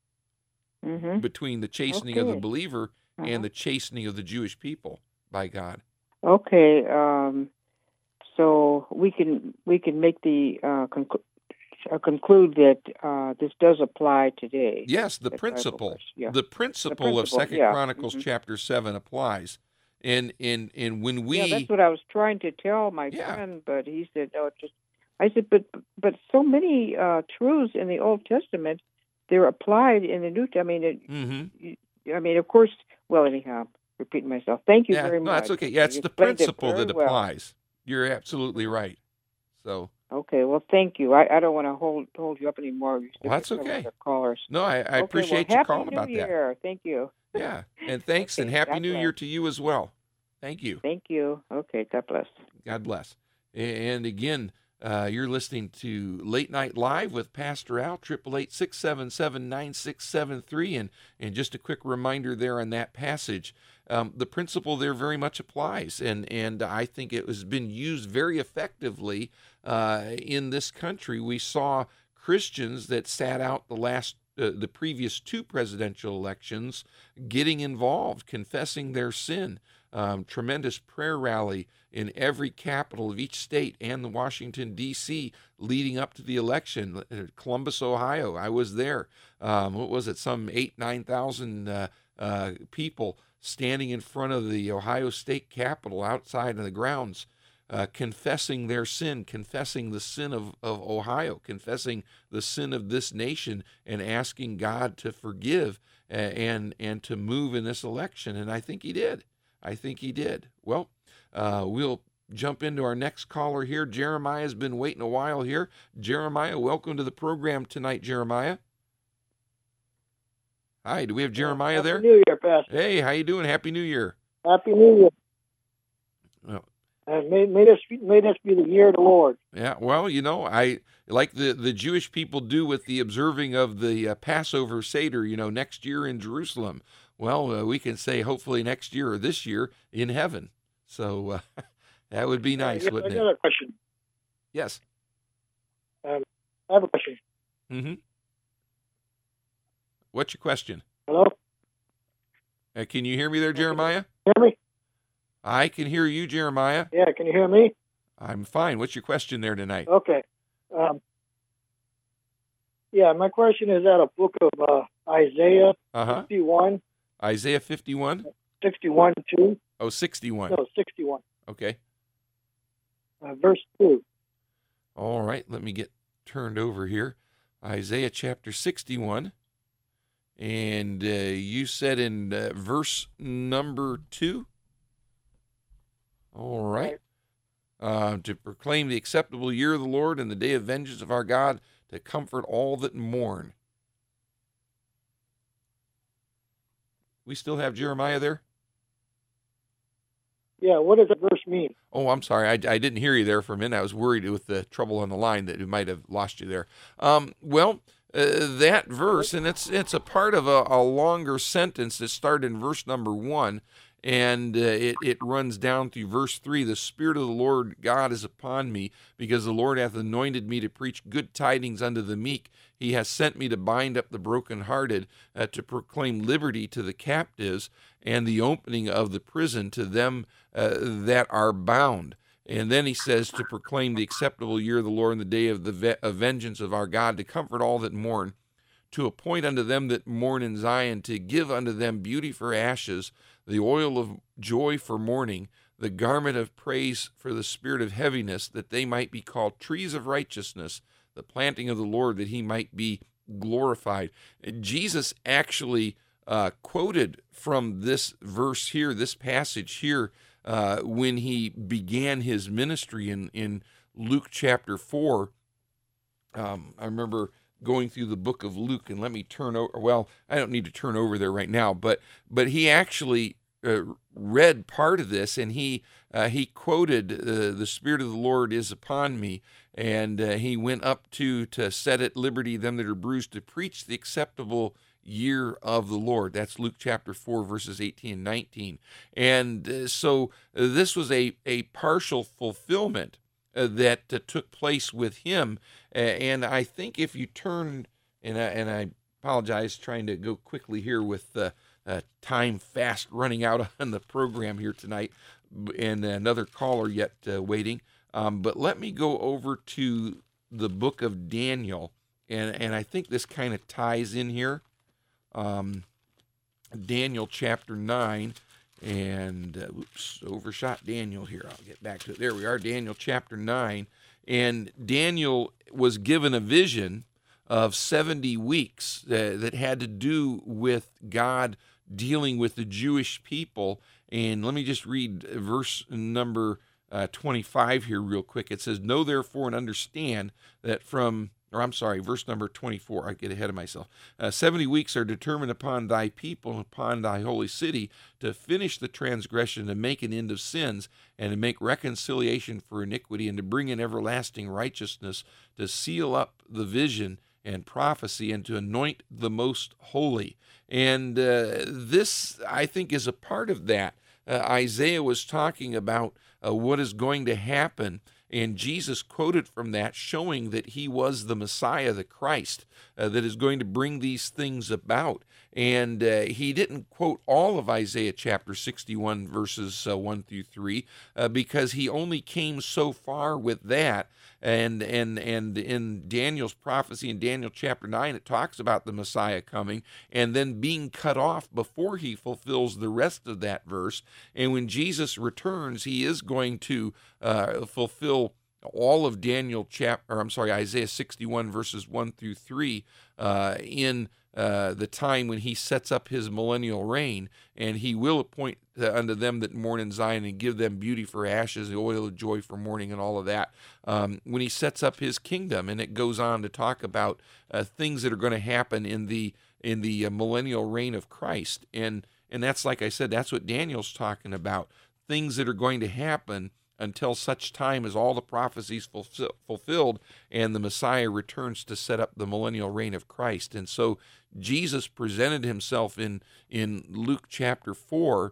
Mhm. between the chastening of the Okay. believer Uh-huh. and the chastening of the Jewish people by God. Okay. Um, so we can we can make the uh, conclu- uh, conclude that uh, this does apply today. Yes, the that Bible principle, verse. Yeah. the principle of principle, Second yeah. Chronicles Mhm. chapter seven applies. And and and when we Yeah, that's what I was trying to tell my Yeah. friend, but he said no. It just I said, but but so many uh, truths in the Old Testament, they're applied in the New. I mean, it, Mhm. you- I mean, of course. Well, anyhow, repeating myself. Thank you Yeah, very no, much. that's okay. Yeah, it's You the explained it principle that very well. applies. You're absolutely right. So, Okay, well, thank you. I, I don't want to hold hold you up anymore. You still Well, that's got several okay. other callers. no, I, I Okay, appreciate well, you Happy calling New about that. Year. Thank you. Yeah, and thanks, and Okay, Happy God New bless. Year to you as well. Thank you. Thank you. Okay, God bless. God bless. And again, uh, you're listening to Late Night Live with Pastor Al, triple eight six seven seven nine six seven three. And, and just a quick reminder there on that passage, um, the principle there very much applies. And, and I think it has been used very effectively uh, in this country. We saw Christians that sat out the last uh, the previous two presidential elections getting involved, confessing their sin. Um, tremendous prayer rally in every capital of each state and the Washington, D C leading up to the election. Columbus, Ohio, I was there. Um, what was it, some eight, nine thousand uh, uh, people standing in front of the Ohio State Capitol outside of the grounds, uh, confessing their sin, confessing the sin of, of Ohio, confessing the sin of this nation, and asking God to forgive uh, and, and to move in this election. And I think he did. I think he did. Well, uh, we'll jump into our next caller here. Jeremiah's been waiting a while here. Jeremiah, welcome to the program tonight, Jeremiah. Hi, do we have Jeremiah Happy there? New Year, Pastor. Hey, how you doing? Happy New Year. Happy New Year. Oh. And may, may, this, may this be the year of the Lord. Yeah, well, you know, I like the, the Jewish people do with the observing of the uh, Passover Seder, you know, next year in Jerusalem. Well, uh, we can say hopefully next year or this year in heaven. So uh, that would be nice, I, wouldn't I got it? a question. Yes. Um, I have a question. Mm-hmm. What's your question? Hello? Uh, can you hear me there, Jeremiah? Hear me? I can hear you, Jeremiah. Yeah, can you hear me? I'm fine. What's your question there tonight? Okay. Um, yeah, my question is out of book of uh, Isaiah Uh-huh. fifty-one, Isaiah fifty-one? sixty-one, two. Oh, sixty-one. No, sixty-one, Okay. uh, verse two. All right, let me get turned over here. Isaiah chapter sixty-one. And uh, you said in uh, verse number two? All right. Uh, to proclaim the acceptable year of the Lord and the day of vengeance of our God, to comfort all that mourn. We still have Jeremiah there? Yeah, what does the verse mean? Oh, I'm sorry. I, I didn't hear you there for a minute. I was worried with the trouble on the line that we might have lost you there. Um, well, uh, that verse, and it's it's a part of a, a longer sentence that started in verse number one, and uh, it, it runs down through verse three. The Spirit of the Lord God is upon me, because the Lord hath anointed me to preach good tidings unto the meek. He has sent me to bind up the brokenhearted, uh, to proclaim liberty to the captives, and the opening of the prison to them uh, that are bound. And then he says to proclaim the acceptable year of the Lord and the day of the ve- of vengeance of our God, to comfort all that mourn, to appoint unto them that mourn in Zion, to give unto them beauty for ashes, the oil of joy for mourning, the garment of praise for the spirit of heaviness, that they might be called trees of righteousness, the planting of the Lord, that he might be glorified. And Jesus actually uh, quoted from this verse here, this passage here, uh, when he began his ministry in, in Luke chapter four. Um, I remember going through the book of Luke, and let me turn over. Well, I don't need to turn over there right now, but but he actually uh, read part of this, and he uh, he quoted, uh, "The Spirit of the Lord is upon me," and uh, he went up to to set at liberty them that are bruised, to preach the acceptable year of the Lord. That's Luke chapter four, verses eighteen and nineteen. And uh, so uh, this was a a partial fulfillment Uh, that uh, took place with him. Uh, and I think if you turn, and I, and I apologize trying to go quickly here with uh, uh, time fast running out on the program here tonight, and another caller yet uh, waiting. Um, but let me go over to the book of Daniel, and, and I think this kind of ties in here. Um, Daniel chapter nine. And, uh, oops, overshot Daniel here. I'll get back to it. There we are, Daniel chapter nine. And Daniel was given a vision of seventy weeks uh, that had to do with God dealing with the Jewish people. And let me just read verse number uh, twenty-five here real quick. It says, "Know therefore and understand that from..." Or I'm sorry, verse number twenty-four, I get ahead of myself. Uh, seventy weeks are determined upon thy people and upon thy holy city to finish the transgression, to make an end of sins, and to make reconciliation for iniquity, and to bring in everlasting righteousness, to seal up the vision and prophecy, and to anoint the most holy. And uh, this, I think, is a part of that. Uh, Isaiah was talking about uh, what is going to happen, and Jesus quoted from that, showing that he was the Messiah, the Christ, uh, that is going to bring these things about. And uh, he didn't quote all of Isaiah chapter sixty-one, verses uh, one through three, uh, because he only came so far with that. And and and in Daniel's prophecy, in Daniel chapter nine, it talks about the Messiah coming and then being cut off before he fulfills the rest of that verse. And when Jesus returns, he is going to uh, fulfill all of Daniel chapter, or I'm sorry, Isaiah sixty-one, verses one through three, uh, in Uh, the time when he sets up his millennial reign, and he will appoint uh, unto them that mourn in Zion, and give them beauty for ashes, the oil of joy for mourning, and all of that. Um, when he sets up his kingdom, and it goes on to talk about uh, things that are going to happen in the in the uh, millennial reign of Christ, and and that's, like I said, that's what Daniel's talking about. Things that are going to happen until such time as all the prophecies fulfill, fulfilled and the Messiah returns to set up the millennial reign of Christ. And so Jesus presented himself in, in Luke chapter four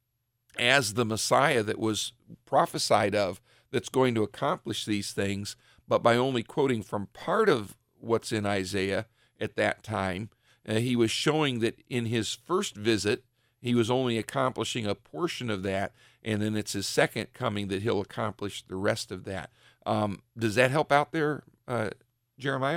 as the Messiah that was prophesied of, that's going to accomplish these things, but by only quoting from part of what's in Isaiah at that time, uh, he was showing that in his first visit, he was only accomplishing a portion of that, and then it's his second coming that he'll accomplish the rest of that. Um, does that help out there, uh, Jeremiah?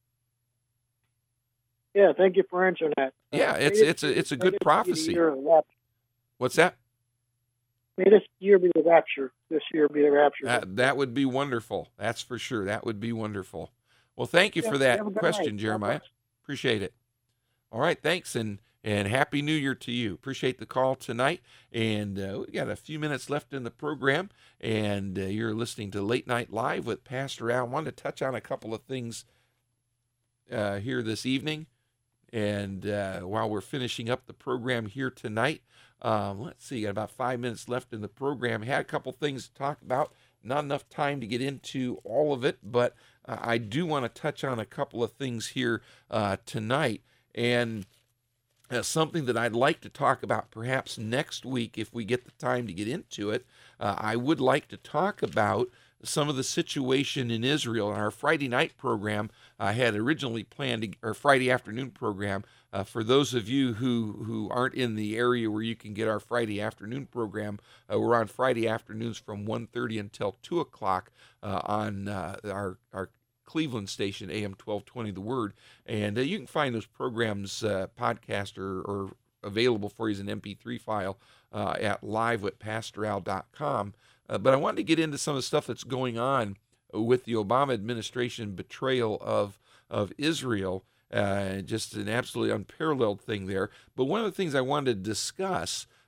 Yeah, thank you for answering that. Yeah, Uh, it's may it's a this- it's a may good this be the prophecy. year of the rapture. What's that? May this year be the rapture. This year be the rapture. That that would be wonderful. That's for sure. That would be wonderful. Well, thank you Yeah, for that have a good question, night. Jeremiah. God bless. Appreciate it. All right, thanks, and and Happy New Year to you. Appreciate the call tonight, and uh, we got a few minutes left in the program, and uh, you're listening to Late Night Live with Pastor Al. I wanted to touch on a couple of things uh, here this evening, and uh, while we're finishing up the program here tonight, um, let's see, got about five minutes left in the program. Had a couple things to talk about. Not enough time to get into all of it, but uh, I do want to touch on a couple of things here uh, tonight, and Uh, something that I'd like to talk about perhaps next week if we get the time to get into it. Uh, I would like to talk about some of the situation in Israel. In our Friday night program, I had originally planned, to, or Friday afternoon program, uh, for those of you who, who aren't in the area where you can get our Friday afternoon program, uh, we're on Friday afternoons from one thirty until two o'clock uh, on uh, our, our Cleveland station, A M twelve twenty, The Word. And uh, you can find those programs uh, podcast or, or available for you as an M P three file uh, at live with pastor al dot com. Uh, but I wanted to get into some of the stuff that's going on with the Obama administration betrayal of, of Israel. Uh, just an absolutely unparalleled thing there. But one of the things I wanted to discuss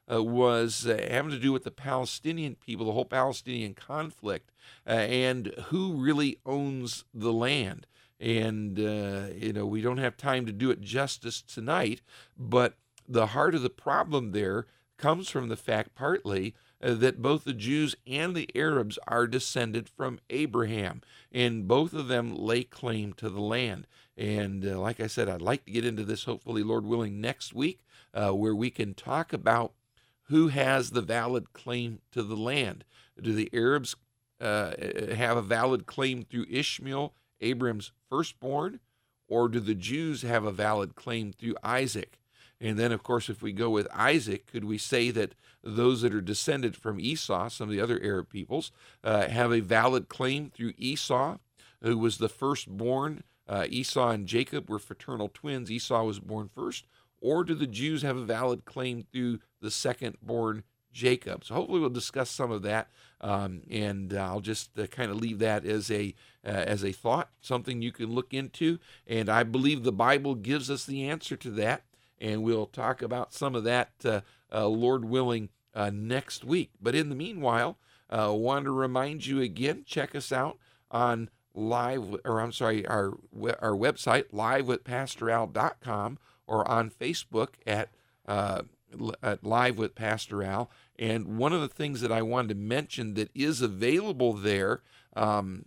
uh, was uh, having to do with the Palestinian people, the whole Palestinian conflict, uh, and who really owns the land. And, uh, you know, we don't have time to do it justice tonight, but the heart of the problem there comes from the fact partly uh, that both the Jews and the Arabs are descended from Abraham, and both of them lay claim to the land. And uh, like I said, I'd like to get into this, hopefully, Lord willing, next week, uh, where we can talk about who has the valid claim to the land. Do the Arabs uh, have a valid claim through Ishmael, Abraham's firstborn, or do the Jews have a valid claim through Isaac? And then, of course, if we go with Isaac, could we say that those that are descended from Esau, some of the other Arab peoples, uh, have a valid claim through Esau, who was the firstborn? Uh, Esau and Jacob were fraternal twins. Esau was born first. Or do the Jews have a valid claim through the second-born Jacob? So hopefully we'll discuss some of that, um, and uh, I'll just uh, kind of leave that as a uh, as a thought, something you can look into. And I believe the Bible gives us the answer to that, and we'll talk about some of that, uh, uh, Lord willing, uh, next week. But in the meanwhile, I uh, want to remind you again, check us out on live, or I'm sorry, our our website, live with pastor al dot com, or on Facebook at uh, at Live with Pastor Al. And one of the things that I wanted to mention that is available there um,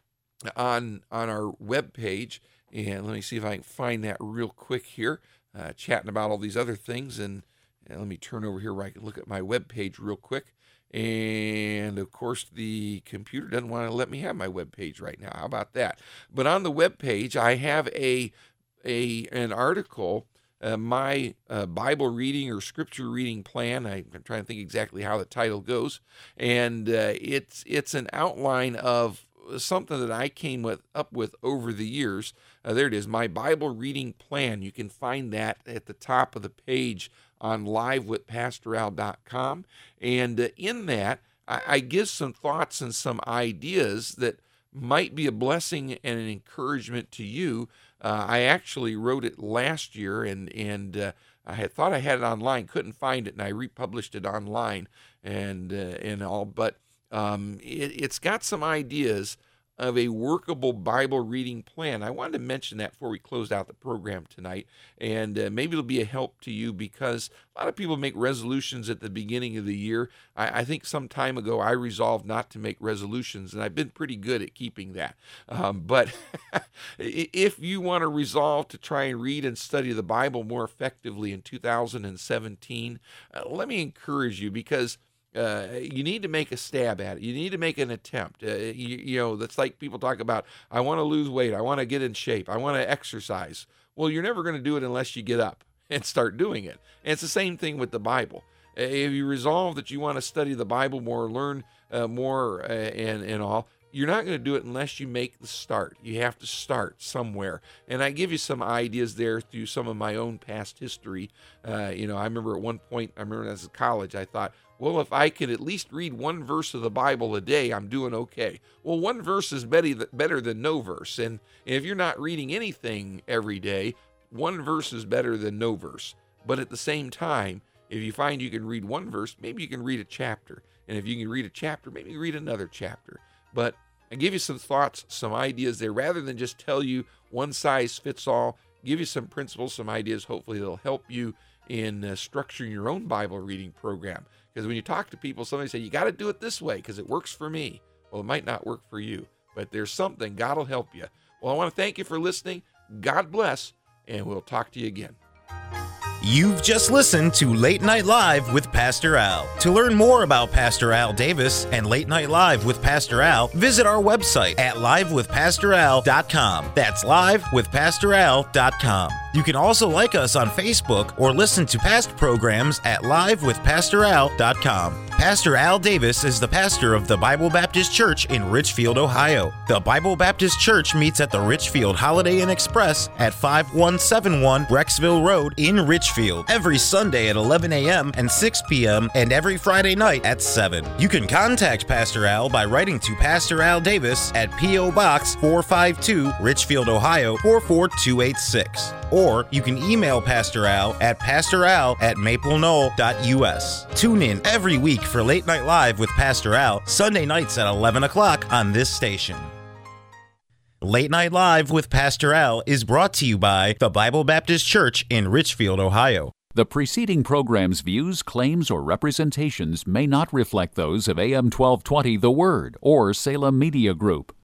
on on our webpage, and let me see if I can find that real quick here, uh, chatting about all these other things, and, and let me turn over here where I can look at my webpage real quick. And, of course, the computer doesn't want to let me have my webpage right now. How about that? But on the webpage, I have a a an article, uh, my uh, Bible reading or scripture reading plan. I, I'm trying to think exactly how the title goes. And uh, it's it's an outline of something that I came with up with over the years. Uh, there it is, my Bible reading plan. You can find that at the top of the page on live with pastor al dot com. And uh, in that, I, I give some thoughts and some ideas that might be a blessing and an encouragement to you. Uh, I actually wrote it last year, and and uh, I had thought I had it online, couldn't find it, and I republished it online and uh, and all. But um, it, it's got some ideas of a workable Bible reading plan. I wanted to mention that before we closed out the program tonight, and uh, maybe it'll be a help to you, because a lot of people make resolutions at the beginning of the year. I, I think some time ago I resolved not to make resolutions, and I've been pretty good at keeping that. Um, but if you want to resolve to try and read and study the Bible more effectively in two thousand seventeen, uh, let me encourage you, because Uh, you need to make a stab at it. You need to make an attempt. Uh, you, you know, that's like people talk about, I want to lose weight. I want to get in shape. I want to exercise. Well, you're never going to do it unless you get up and start doing it. And it's the same thing with the Bible. Uh, if you resolve that you want to study the Bible more, learn uh, more uh, and, and all, you're not going to do it unless you make the start. You have to start somewhere. And I give you some ideas there through some of my own past history. Uh, you know, I remember at one point, I remember as a college, I thought, well, if I could at least read one verse of the Bible a day, I'm doing okay. Well, one verse is better than no verse. And if you're not reading anything every day, one verse is better than no verse. But at the same time, if you find you can read one verse, maybe you can read a chapter. And if you can read a chapter, maybe you read another chapter. But I give you some thoughts, some ideas there, rather than just tell you one size fits all. Give you some principles, some ideas. Hopefully they'll help you in uh, structuring your own Bible reading program. Because when you talk to people, somebody say, you got to do it this way because it works for me. Well, it might not work for you, but there's something. God will help you. Well, I want to thank you for listening. God bless, and we'll talk to you again. You've just listened to Late Night Live with Pastor Al. To learn more about Pastor Al Davis and Late Night Live with Pastor Al, visit our website at live with pastor al dot com. That's live with pastor al dot com. You can also like us on Facebook or listen to past programs at live with pastor al dot com. Pastor Al Davis is the pastor of the Bible Baptist Church in Richfield, Ohio. The Bible Baptist Church meets at the Richfield Holiday Inn Express at five one seven one Brecksville Road in Richfield every Sunday at eleven a.m. and six p.m. and every Friday night at seven. You can contact Pastor Al by writing to Pastor Al Davis at P O. Box four five two, Richfield, Ohio four four two eight six, or or you can email Pastor Al at pastoral at maple knoll dot u s. Tune in every week for Late Night Live with Pastor Al, Sunday nights at eleven o'clock on this station. Late Night Live with Pastor Al is brought to you by the Bible Baptist Church in Richfield, Ohio. The preceding program's views, claims, or representations may not reflect those of A M twelve twenty The Word or Salem Media Group.